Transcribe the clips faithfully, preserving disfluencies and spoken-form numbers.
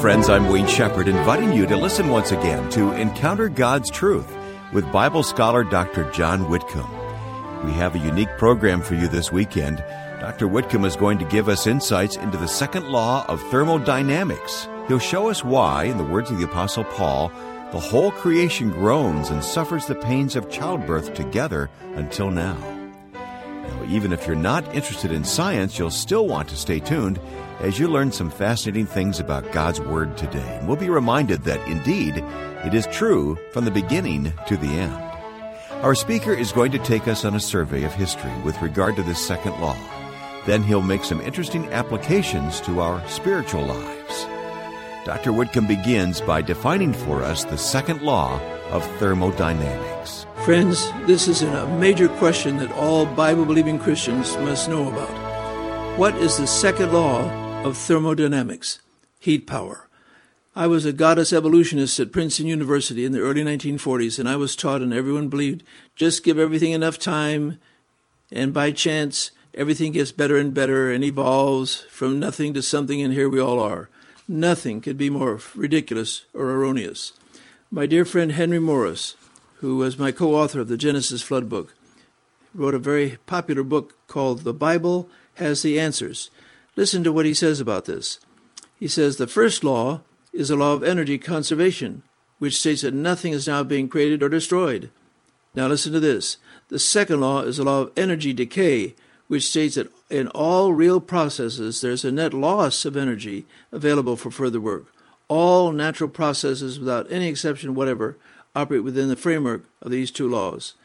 friends. I'm Wayne Shepherd, inviting you to listen once again to Encounter God's Truth with Bible scholar Doctor John Whitcomb. We have a unique program for you this weekend. Doctor Whitcomb is going to give us insights into the second law of thermodynamics. He'll show us why, in the words of the Apostle Paul, the whole creation groans and suffers the pains of childbirth together until now. Now, even if you're not interested in science, you'll still want to stay tuned as you learn some fascinating things about God's Word today. And we'll be reminded that, indeed, it is true from the beginning to the end. Our speaker is going to take us on a survey of history with regard to this second law. Then he'll make some interesting applications to our spiritual lives. Doctor Whitcomb begins by defining for us the second law of thermodynamics. Friends, this is a major question that all Bible-believing Christians must know about. What is the second law of thermodynamics? Heat power. I was a goddess evolutionist at Princeton University in the early nineteen forties, and I was taught, and everyone believed, just give everything enough time, and by chance, everything gets better and better and evolves from nothing to something, and here we all are. Nothing could be more ridiculous or erroneous. My dear friend Henry Morris, who was my co-author of the Genesis Flood book, wrote a very popular book called The Bible Has the Answers. Listen to what he says about this. He says, the first law is a law of energy conservation, which states that nothing is now being created or destroyed. Now listen to this. The second law is a law of energy decay, which states that in all real processes, there's a net loss of energy available for further work. All natural processes, without any exception whatever, operate within the framework of these two laws.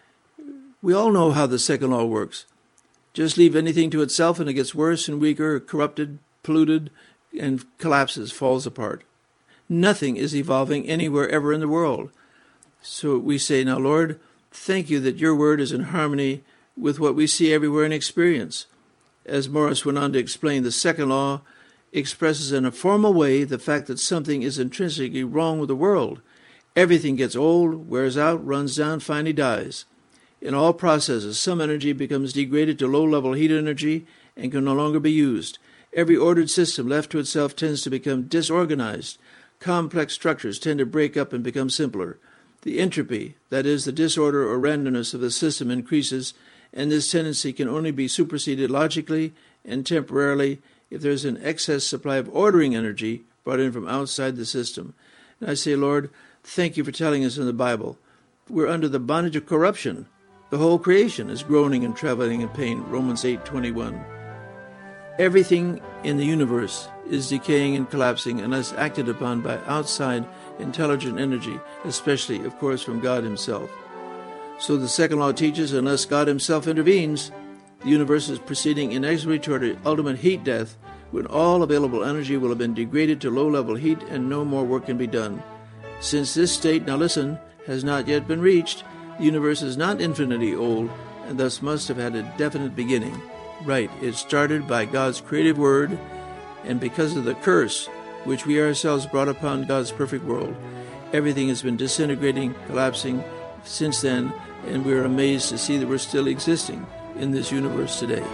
We all know how the second law works. Just leave anything to itself and it gets worse and weaker, corrupted, polluted, and collapses, falls apart. Nothing is evolving anywhere ever in the world. So we say, now, Lord, thank you that your word is in harmony with what we see everywhere and experience. As Morris went on to explain, the second law expresses in a formal way the fact that something is intrinsically wrong with the world. Everything gets old, wears out, runs down, finally dies. In all processes, some energy becomes degraded to low-level heat energy and can no longer be used. Every ordered system left to itself tends to become disorganized. Complex structures tend to break up and become simpler. The entropy, that is, the disorder or randomness of the system, increases, and this tendency can only be superseded logically and temporarily if there is an excess supply of ordering energy brought in from outside the system. And I say, Lord, thank you for telling us in the Bible. We're under the bondage of corruption. The whole creation is groaning and travailing in pain, Romans eight twenty-one. Everything in the universe is decaying and collapsing unless acted upon by outside intelligent energy, especially, of course, from God himself. So the second law teaches, unless God himself intervenes, the universe is proceeding inexorably toward an ultimate heat death, when all available energy will have been degraded to low-level heat and no more work can be done. Since this state, now listen, has not yet been reached, the universe is not infinitely old, and thus must have had a definite beginning. Right, it started by God's creative word, and because of the curse which we ourselves brought upon God's perfect world, everything has been disintegrating, collapsing since then, and we're amazed to see that we're still existing in this universe today.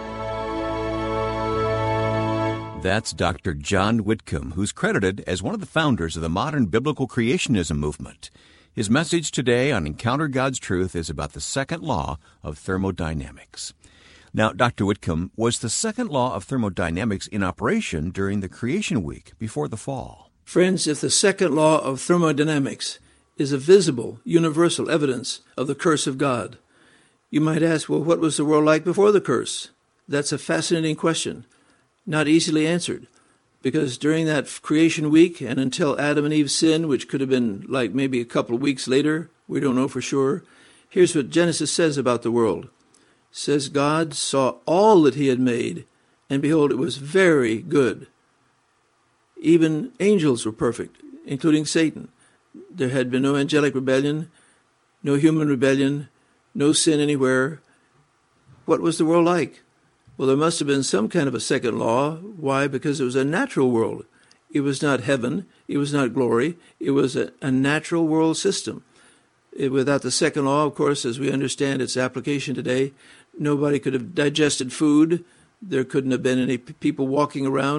That's Doctor John Whitcomb, who's credited as one of the founders of the modern biblical creationism movement. His message today on Encounter God's Truth is about the second law of thermodynamics. Now, Doctor Whitcomb, was the second law of thermodynamics in operation during the creation week before the fall? Friends, if the second law of thermodynamics is a visible, universal evidence of the curse of God, you might ask, well, what was the world like before the curse? That's a fascinating question, not easily answered, because during that creation week and until Adam and Eve sinned, which could have been like maybe a couple of weeks later, we don't know for sure, here's what Genesis says about the world. Says God saw all that he had made, and behold, it was very good. Even angels were perfect, including Satan. There had been no angelic rebellion, no human rebellion, no sin anywhere. What was the world like? Well, there must have been some kind of a second law. Why? Because it was a natural world. It was not heaven. It was not glory. It was a, a natural world system. It, without the second law, of course, as we understand its application today, nobody could have digested food. There couldn't have been any p- people walking around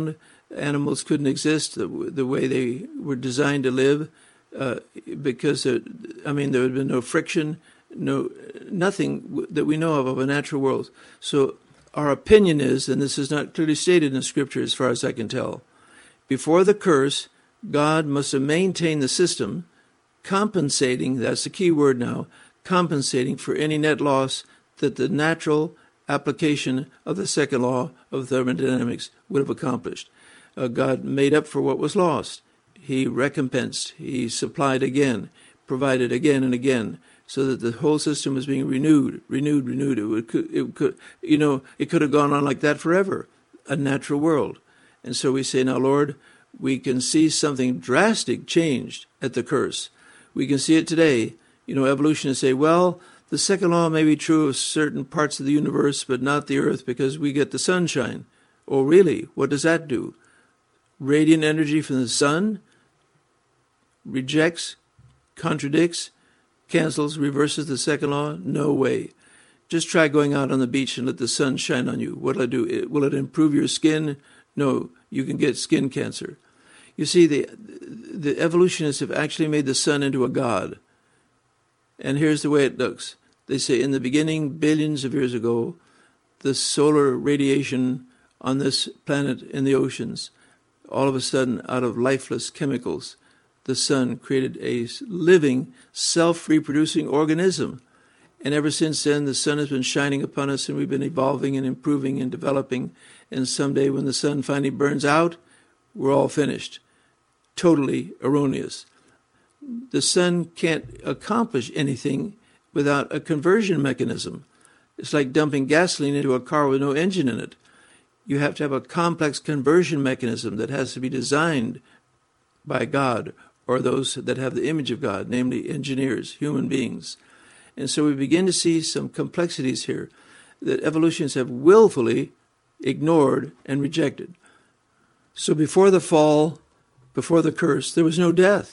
animals couldn't exist the, the way they were designed to live, uh, because, uh, I mean, there would have been no friction, no nothing that we know of of a natural world. So our opinion is, and this is not clearly stated in Scripture as far as I can tell, before the curse, God must have maintained the system, compensating, that's the key word now, compensating for any net loss that the natural application of the second law of thermodynamics would have accomplished. Uh, God made up for what was lost. He recompensed, he supplied again, provided again and again, so that the whole system was being renewed, renewed, renewed. It would, it could, you know, it could have gone on like that forever, a natural world. And so we say, now, Lord, we can see something drastic changed at the curse. We can see it today. You know, evolutionists say, well, the second law may be true of certain parts of the universe, but not the earth, because we get the sunshine. Oh, really? What does that do? Radiant energy from the sun rejects, contradicts, cancels, reverses the second law? No way. Just try going out on the beach and let the sun shine on you. What'll it do? Will it improve your skin? No, you can get skin cancer. You see, the the evolutionists have actually made the sun into a god. And here's the way it looks. They say, in the beginning, billions of years ago, the solar radiation on this planet in the oceans, all of a sudden, out of lifeless chemicals, the sun created a living, self-reproducing organism. And ever since then, the sun has been shining upon us, and we've been evolving and improving and developing. And someday when the sun finally burns out, we're all finished. Totally erroneous. The sun can't accomplish anything without a conversion mechanism. It's like dumping gasoline into a car with no engine in it. You have to have a complex conversion mechanism that has to be designed by God, or those that have the image of God, namely engineers, human beings. And so we begin to see some complexities here that evolutionists have willfully ignored and rejected. So before the fall, before the curse, there was no death.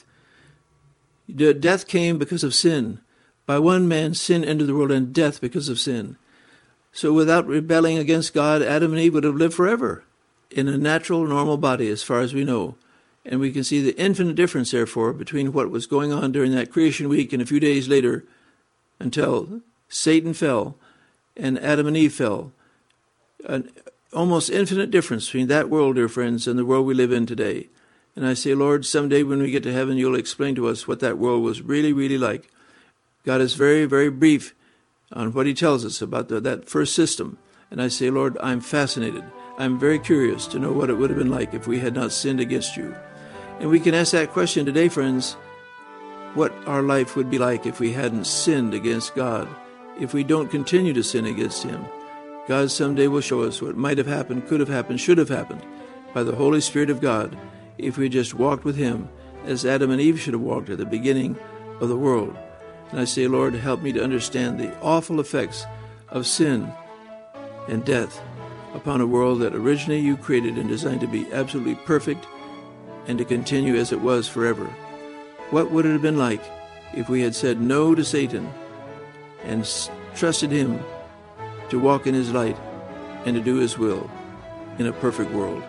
Death came because of sin. By one man, sin entered the world, and death because of sin. So without rebelling against God, Adam and Eve would have lived forever in a natural, normal body, as far as we know. And we can see the infinite difference, therefore, between what was going on during that creation week and a few days later, until Satan fell and Adam and Eve fell. An almost infinite difference between that world, dear friends, and the world we live in today. And I say, Lord, someday when we get to heaven, you'll explain to us what that world was really, really like. God is very, very brief on what he tells us about the, that first system. And I say, Lord, I'm fascinated. I'm very curious to know what it would have been like if we had not sinned against you. And we can ask that question today, friends, what our life would be like if we hadn't sinned against God, if we don't continue to sin against him. God someday will show us what might have happened, could have happened, should have happened by the Holy Spirit of God if we just walked with him as Adam and Eve should have walked at the beginning of the world. And I say, Lord, help me to understand the awful effects of sin and death upon a world that originally you created and designed to be absolutely perfect and to continue as it was forever. What would it have been like if we had said no to Satan and trusted him to walk in his light and to do his will in a perfect world?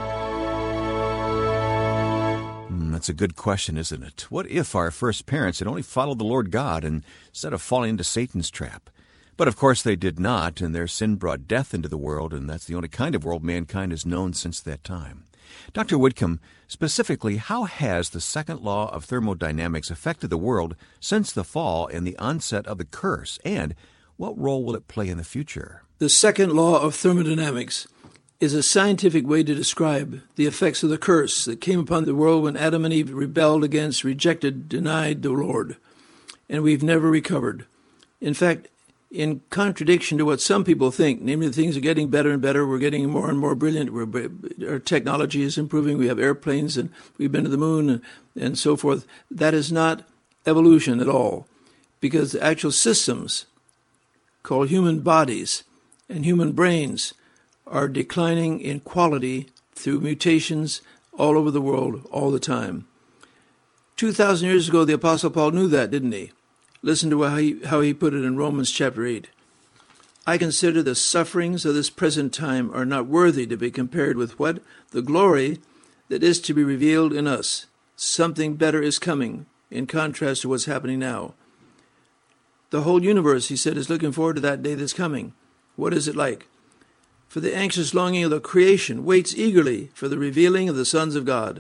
Mm, that's a good question, isn't it? What if our first parents had only followed the Lord God instead of falling into Satan's trap? But of course they did not, and their sin brought death into the world, and that's the only kind of world mankind has known since that time. Doctor Whitcomb, specifically, how has the second law of thermodynamics affected the world since the fall and the onset of the curse, and what role will it play in the future? The second law of thermodynamics is a scientific way to describe the effects of the curse that came upon the world when Adam and Eve rebelled against, rejected, denied the Lord. And we've never recovered. In fact, in contradiction to what some people think, namely things are getting better and better, we're getting more and more brilliant, we're, our technology is improving, we have airplanes and we've been to the moon and, and so forth. That is not evolution at all, because the actual systems called human bodies and human brains are declining in quality through mutations all over the world all the time. Two thousand years ago, the Apostle Paul knew that, didn't he? Listen to how he, how he put it in Romans chapter eight. I consider the sufferings of this present time are not worthy to be compared with what? The glory that is to be revealed in us. Something better is coming in contrast to what's happening now. The whole universe, he said, is looking forward to that day that's coming. What is it like? For the anxious longing of the creation waits eagerly for the revealing of the sons of God.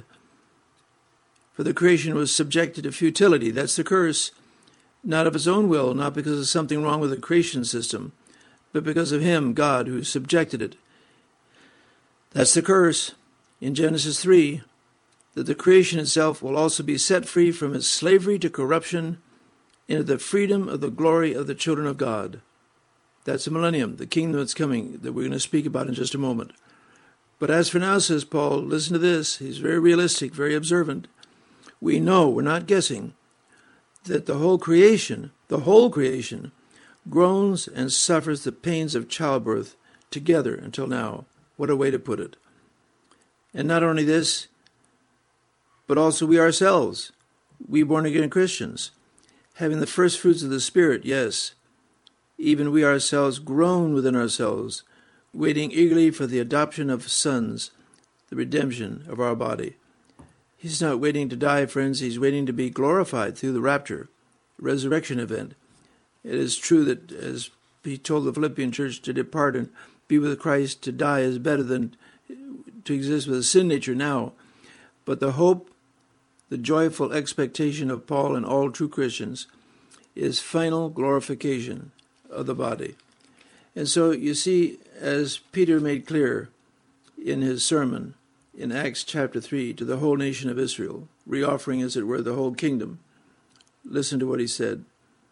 For the creation was subjected to futility. That's the curse. Not of its own will, not because of something wrong with the creation system, but because of him, God, who subjected it. That's the curse in Genesis three, that the creation itself will also be set free from its slavery to corruption into the freedom of the glory of the children of God. That's the millennium, the kingdom that's coming, that we're going to speak about in just a moment. But as for now, says Paul, listen to this. He's very realistic, very observant. We know, we're not guessing, that the whole creation, the whole creation, groans and suffers the pains of childbirth together until now. What a way to put it. And not only this, but also we ourselves, we born-again Christians, having the first fruits of the Spirit, yes, even we ourselves groan within ourselves, waiting eagerly for the adoption of sons, the redemption of our body. He's not waiting to die, friends. He's waiting to be glorified through the rapture, resurrection event. It is true that, as he told the Philippian church, to depart and be with Christ, to die is better than to exist with a sin nature now. But the hope, the joyful expectation of Paul and all true Christians is final glorification of the body. And so you see, as Peter made clear in his sermon in Acts chapter three to the whole nation of Israel, reoffering, as it were, the whole kingdom, listen to what he said.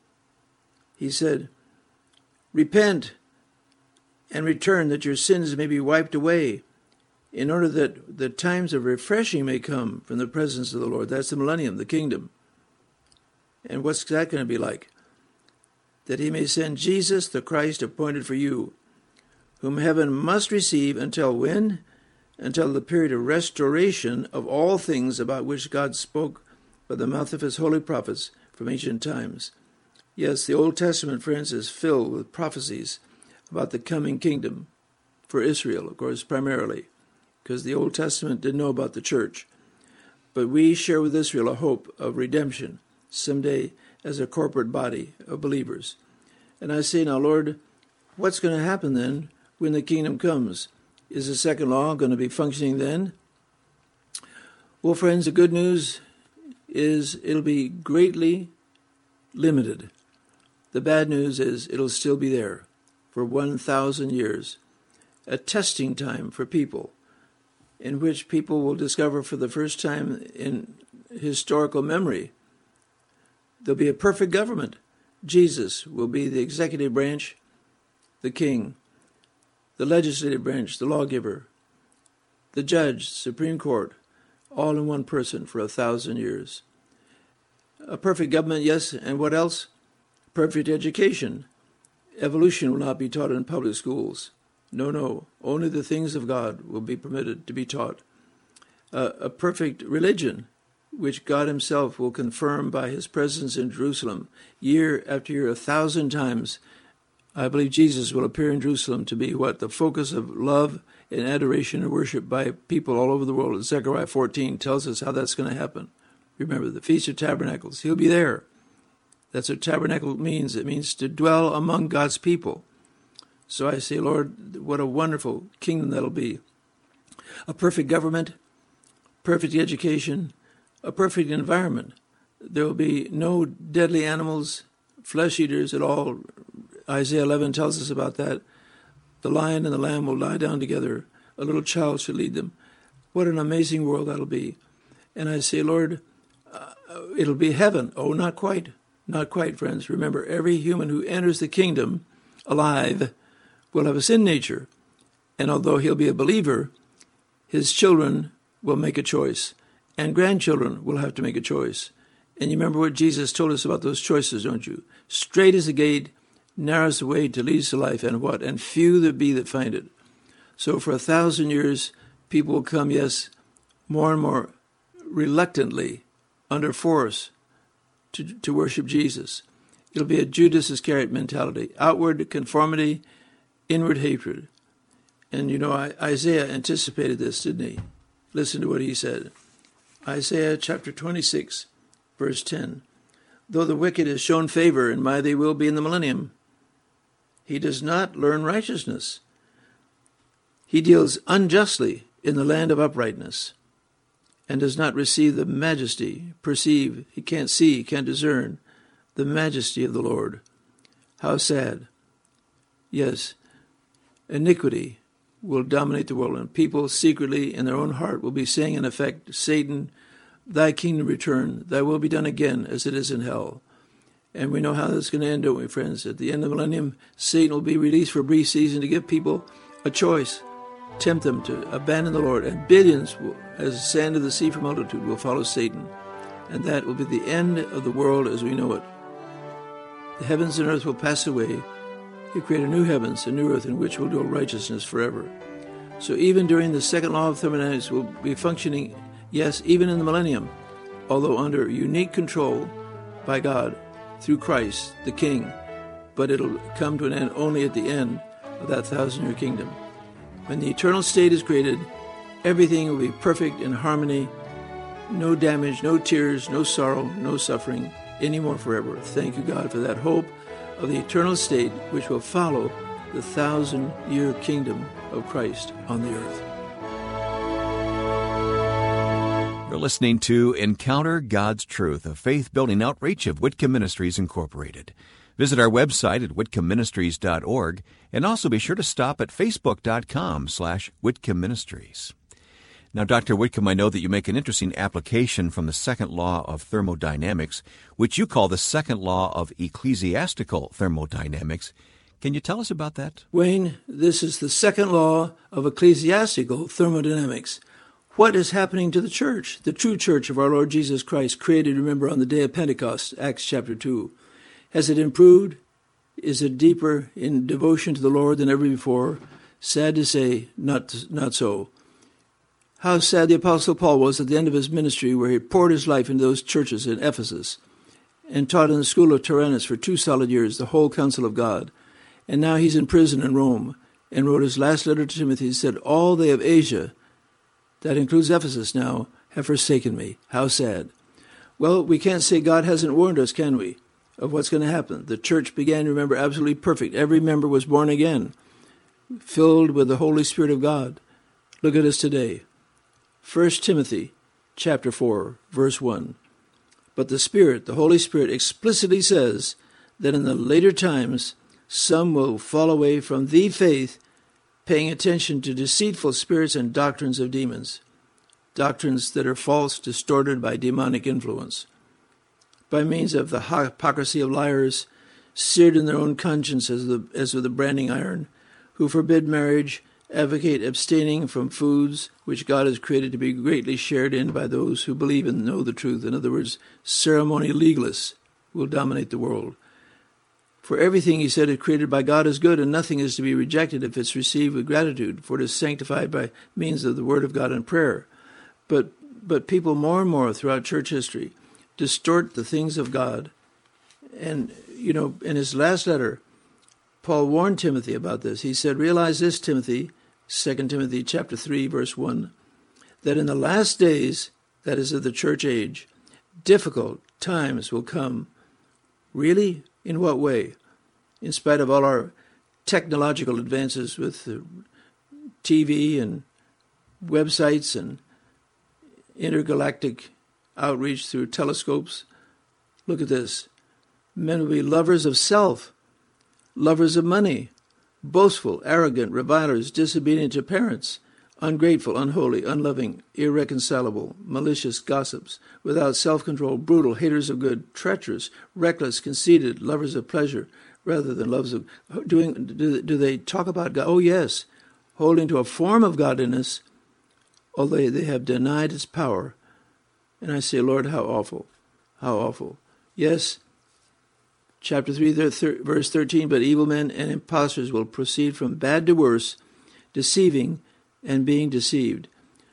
He said, repent and return that your sins may be wiped away, in order that the times of refreshing may come from the presence of the Lord. That's the millennium, the kingdom. And what's that going to be like? That he may send Jesus, the Christ appointed for you, whom heaven must receive until when? Until the period of restoration of all things about which God spoke by the mouth of his holy prophets from ancient times. Yes, the Old Testament, friends, is filled with prophecies about the coming kingdom for Israel, of course, primarily, because the Old Testament didn't know about the church. But we share with Israel a hope of redemption someday as a corporate body of believers. And I say now, Lord, what's going to happen then when the kingdom comes? Is the second law going to be functioning then? Well, friends, the good news is it'll be greatly limited. The bad news is it'll still be there for one thousand years, a testing time for people in which people will discover for the first time in historical memory there'll be a perfect government. Jesus will be the executive branch, the king, the legislative branch, the lawgiver, the judge, Supreme Court, all in one person for a thousand years. A perfect government, yes, and what else? Perfect education. Evolution will not be taught in public schools. No, no, only the things of God will be permitted to be taught. Uh, a perfect religion, which God himself will confirm by his presence in Jerusalem year after year, a thousand times. I believe Jesus will appear in Jerusalem to be what? The focus of love and adoration and worship by people all over the world. And Zechariah fourteen tells us how that's going to happen. Remember, the Feast of Tabernacles. He'll be there. That's what tabernacle means. It means to dwell among God's people. So I say, Lord, what a wonderful kingdom that'll be. A perfect government, perfect education, a perfect environment. There will be no deadly animals, flesh eaters at all. Isaiah eleven tells us about that. The lion and the lamb will lie down together. A little child shall lead them. What an amazing world that'll be. And I say, Lord, uh, it'll be heaven. Oh, not quite. Not quite, friends. Remember, every human who enters the kingdom alive will have a sin nature. And although he'll be a believer, his children will make a choice. And grandchildren will have to make a choice. And you remember what Jesus told us about those choices, don't you? Straight is the gate, narrow is the way to lead to life, and what? And few there be that find it. So for a thousand years, people will come, yes, more and more reluctantly, under force, to, to worship Jesus. It'll be a Judas Iscariot mentality. Outward conformity inward hatred. And, you know, Isaiah anticipated this, didn't he? Listen to what he said. Isaiah chapter twenty-six, verse ten. Though the wicked has shown favor, and my they will be in the millennium, he does not learn righteousness. He deals unjustly in the land of uprightness, and does not receive the majesty, perceive, he can't see, he can't discern the majesty of the Lord. How sad. Yes, iniquity will dominate the world, and people secretly in their own heart will be saying, in effect, Satan, thy kingdom return, thy will be done again as it is in hell. And we know how that's going to end, don't we, friends? At the end of the millennium, Satan will be released for a brief season to give people a choice, tempt them to abandon the Lord, and billions, will, as the sand of the sea for multitude, will follow Satan. And that will be the end of the world as we know it. The heavens and earth will pass away. He created new heavens and new earth in which will dwell righteousness forever. So even during the second law of thermodynamics, we'll be functioning, yes, even in the millennium, although under unique control by God through Christ, the King. But it'll come to an end only at the end of that thousand-year kingdom. When the eternal state is created, everything will be perfect in harmony, no damage, no tears, no sorrow, no suffering anymore forever. Thank you, God, for that hope of the eternal state which will follow the thousand-year kingdom of Christ on the earth. You're listening to Encounter God's Truth, a faith-building outreach of Whitcomb Ministries, Incorporated. Visit our website at whitcomb ministries dot org, and also be sure to stop at facebook.com slash Whitcomb Ministries. Now, Doctor Whitcomb, I know that you make an interesting application from the second law of thermodynamics, which you call the second law of ecclesiastical thermodynamics. Can you tell us about that? Wayne, this is the second law of ecclesiastical thermodynamics. What is happening to the church, the true church of our Lord Jesus Christ, created, remember, on the day of Pentecost, Acts chapter two? Has it improved? Is it deeper in devotion to the Lord than ever before? Sad to say, not, not so. How sad the Apostle Paul was at the end of his ministry, where he poured his life into those churches in Ephesus and taught in the school of Tyrannus for two solid years the whole counsel of God. And now he's in prison in Rome and wrote his last letter to Timothy. He said, all they of Asia, that includes Ephesus now, have forsaken me. How sad. Well, we can't say God hasn't warned us, can we, of what's going to happen. The church began, remember, absolutely perfect. Every member was born again, filled with the Holy Spirit of God. Look at us today. First Timothy chapter four, verse one. But the Spirit, the Holy Spirit, explicitly says that in the later times some will fall away from the faith, paying attention to deceitful spirits and doctrines of demons, doctrines that are false, distorted by demonic influence, by means of the hypocrisy of liars, seared in their own conscience as, the, as with a branding iron, who forbid marriage, advocate abstaining from foods which God has created to be greatly shared in by those who believe and know the truth. In other words, ceremony legalists will dominate the world. For everything, he said, is created by God is good, and nothing is to be rejected if it's received with gratitude, for it is sanctified by means of the word of God and prayer. But but people more and more throughout church history distort the things of God. And, you know, in his last letter, Paul warned Timothy about this. He said, realize this, Timothy, Second Timothy chapter three, verse one, that in the last days, that is of the church age, difficult times will come. Really? In what way? In spite of all our technological advances with T V and websites and intergalactic outreach through telescopes, look at this. Men will be lovers of self, lovers of money, boastful, arrogant, revilers, disobedient to parents, ungrateful, unholy, unloving, irreconcilable, malicious gossips, without self-control, brutal, haters of good, treacherous, reckless, conceited, lovers of pleasure rather than lovers of... Doing, do, do they talk about God? Oh, yes, holding to a form of godliness, although they have denied its power. And I say, Lord, how awful, how awful. Yes, chapter three, verse thirteen, but evil men and impostors will proceed from bad to worse, deceiving and being deceived.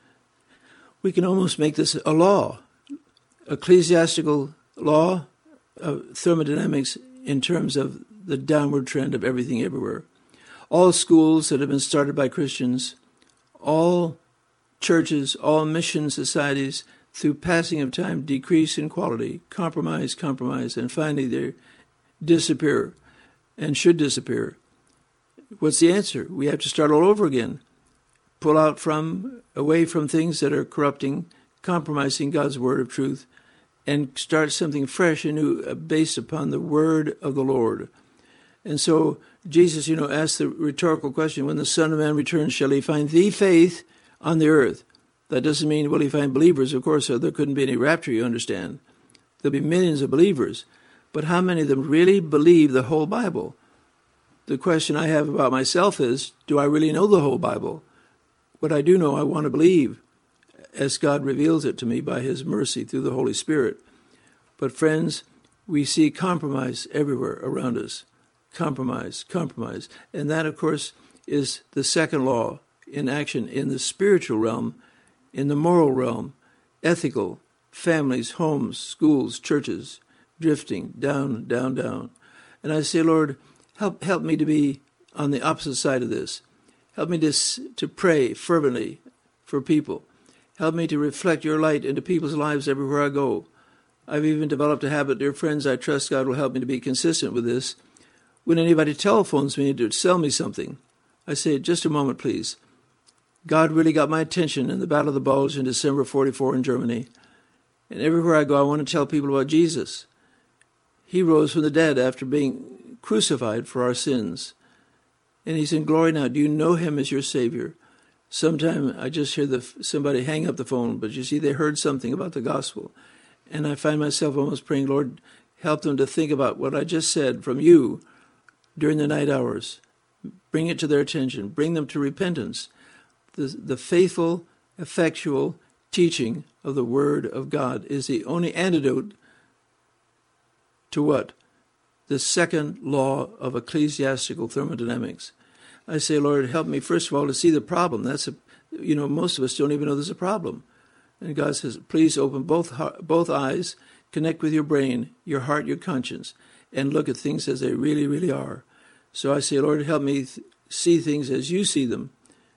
We can almost make this a law, ecclesiastical law of thermodynamics in terms of the downward trend of everything everywhere. all schools that have been started by Christians, all churches, all mission societies, through passing of time, decrease in quality, compromise, compromise, and finally they disappear and should disappear. What's the answer? We have to start all over again. Pull out from, away from things that are corrupting, compromising God's word of truth, and start something fresh and new based upon the word of the Lord. And so Jesus, you know, asked the rhetorical question, when the Son of Man returns, shall he find the faith on the earth? That doesn't mean, will he find believers? Of course, there couldn't be any rapture, you understand. There'll be millions of believers. But how many of them really believe the whole Bible? The question I have about myself is, do I really know the whole Bible? What I do know, I want to believe, as God reveals it to me by his mercy through the Holy Spirit. But friends, we see compromise everywhere around us. Compromise, compromise. And that, of course, is the second law in action in the spiritual realm, in the moral realm, ethical, families, homes, schools, churches, drifting down, down, down. And I say, Lord, help help me to be on the opposite side of this. Help me to, to pray fervently for people. Help me to reflect your light into people's lives everywhere I go. I've even developed a habit, dear friends, I trust God will help me to be consistent with this. When anybody telephones me to sell me something, I say, just a moment, please. God really got my attention in the Battle of the Bulge in December forty-four in Germany. And everywhere I go, I want to tell people about Jesus. He rose from the dead after being crucified for our sins. And he's in glory now. Do you know him as your Savior? Sometime I just hear the, somebody hang up the phone, but you see, they heard something about the gospel. And I find myself almost praying, Lord, help them to think about what I just said from you during the night hours. Bring it to their attention. Bring them to repentance. The, the faithful, effectual teaching of the Word of God is the only antidote to what? The second law of ecclesiastical thermodynamics. I say, Lord, help me, first of all, to see the problem. That's a, you know, most of us don't even know there's a problem. And God says, please open both both eyes, connect with your brain, your heart, your conscience, and look at things as they really, really are. So I say, Lord, help me th- see things as you see them.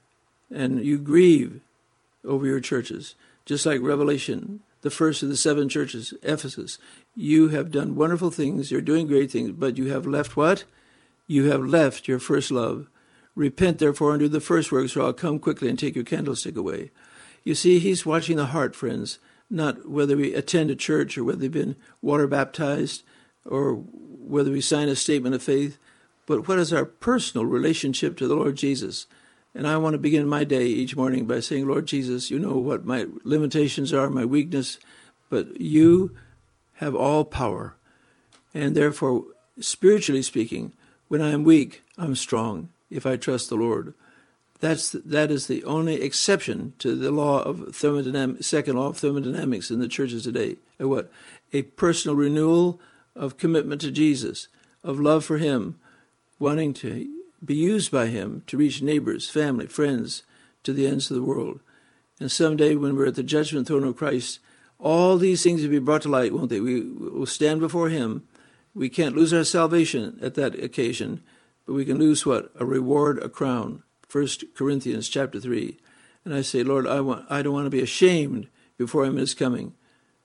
And you grieve over your churches, just like Revelation, the first of the seven churches, Ephesus. You have done wonderful things, you're doing great things, but you have left what? You have left your first love. Repent, therefore, and do the first works, or I'll come quickly and take your candlestick away. You see, he's watching the heart, friends, not whether we attend a church or whether we've been water baptized or whether we sign a statement of faith, but what is our personal relationship to the Lord Jesus? And I want to begin my day each morning by saying, Lord Jesus, you know what my limitations are, my weakness, but you have all power. And therefore, spiritually speaking, when I am weak, I'm strong if I trust the Lord. That's that is the only exception to the law of thermodynamics, second law of thermodynamics in the churches today. A what? A personal renewal of commitment to Jesus, of love for him, wanting to be used by him to reach neighbors, family, friends, to the ends of the world. And someday when we're at the judgment throne of Christ, all these things will be brought to light, won't they? We will stand before him. We can't lose our salvation at that occasion, but we can lose what? A reward, a crown. First Corinthians chapter three. And I say, Lord, I want I don't want to be ashamed before him is coming,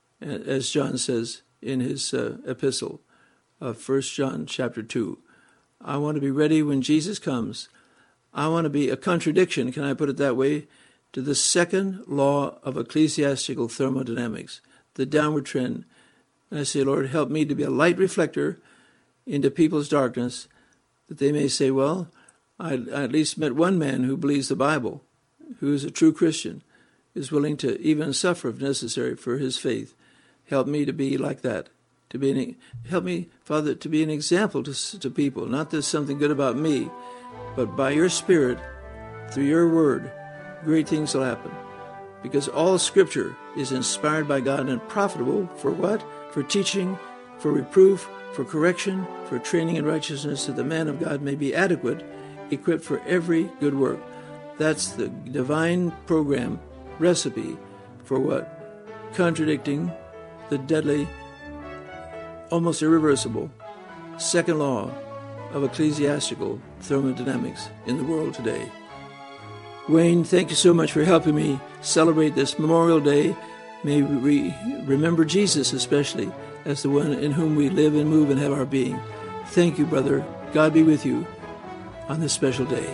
as John says in his uh, epistle of First John chapter two. I want to be ready when Jesus comes. I want to be a contradiction, can I put it that way, to the second law of ecclesiastical thermodynamics, the downward trend. And I say, Lord, help me to be a light reflector into people's darkness, that they may say, well, I, I at least met one man who believes the Bible, who is a true Christian, is willing to even suffer if necessary for his faith. Help me to be like that. To be an, help me, Father, to be an example to, to people, not there's something good about me, but by your Spirit, through your word, great things will happen. Because all Scripture is inspired by God and profitable for what? For teaching, for reproof, for correction, for training in righteousness, that the man of God may be adequate, equipped for every good work. That's the divine program, recipe for what? Contradicting the deadly, almost irreversible second law of ecclesiastical thermodynamics in the world today. Wayne, thank you so much for helping me celebrate this Memorial Day. May we remember Jesus especially as the one in whom we live and move and have our being. Thank you, brother. God be with you on this special day.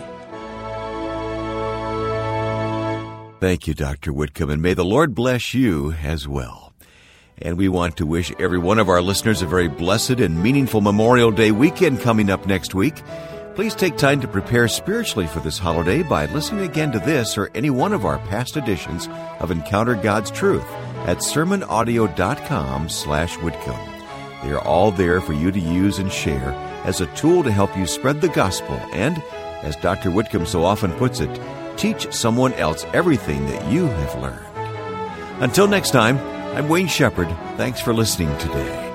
Thank you, Doctor Whitcomb, and may the Lord bless you as well. And we want to wish every one of our listeners a very blessed and meaningful Memorial Day weekend coming up next week. Please take time to prepare spiritually for this holiday by listening again to this or any one of our past editions of Encounter God's Truth at sermon audio dot com slash Whitcomb. They are all there for you to use and share as a tool to help you spread the gospel and, as Doctor Whitcomb so often puts it, teach someone else everything that you have learned. Until next time, I'm Wayne Shepherd. Thanks for listening today.